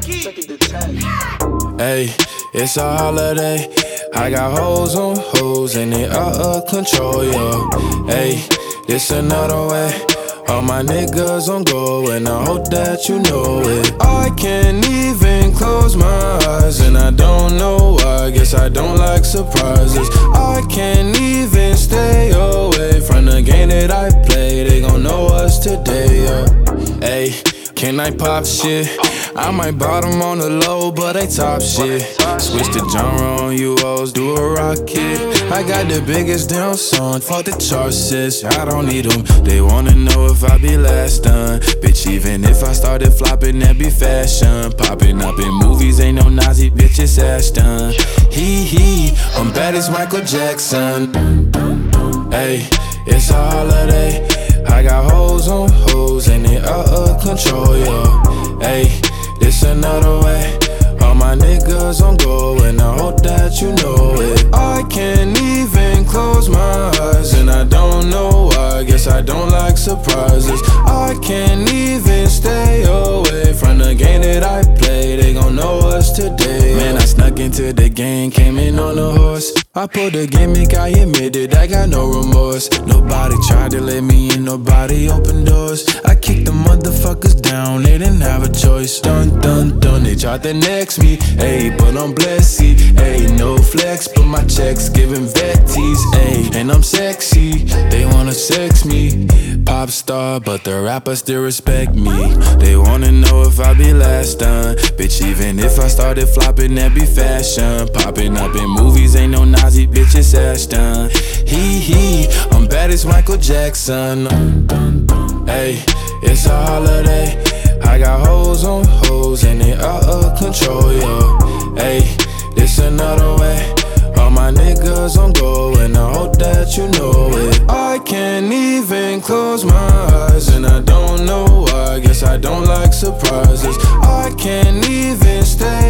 Hey, it's a holiday. I got hoes on hoes and they out of control, yo. Hey, this another way. All my niggas on go and I hope that you know it. I can't even close my eyes and I don't know why. Guess I don't like surprises. I can't even stay away from the game that I play. They gon' know us today, yeah. Hey, can I pop shit? I might bottom on the low, but they top shit. Switch the genre on you hoes, do a rocket. I got the biggest damn song, fuck the charts, sis. I don't need them, they wanna know if I be last done. Bitch, even if I started flopping, that be fashion. Popping up in movies, ain't no Nazi, bitch, it's Ashton. Hee, I'm bad as Michael Jackson. Hey, it's a holiday. I got hoes on hoes and they out of control, yo. Hey, this another way. All my niggas on go and I hope that you know it. I can't even close my eyes and I don't know why. Guess I don't like surprises. I can't even stay away from the game that I play. They gon' know us today. Man, I snuck into the game, came in on a horse. I pulled the gimmick, I admitted I got no remorse. Nobody tried to let me in, nobody opened doors. I kicked the motherfuckers down, they didn't have a choice. Dun, dun, dun, they tried to next me. Ayy, but I'm blessed, ayy, no flex, but my checks giving vetties, ayy. And I'm sexy, they wanna sex me. Pop star, but the rappers still respect me. They wanna know if I be last done. Bitch, even if I started flopping, that be fashion. Popping up in movies, ain't no Nazi, bitch, it's Ashton. Hee, I'm bad as Michael Jackson. Hey, it's a holiday. I got hoes on hoes and they out of control, yo. Hey, this another way. All my niggas on go and I hope that you know it. I can't even close my eyes and I don't know why. Guess I don't like surprises. I can't even stay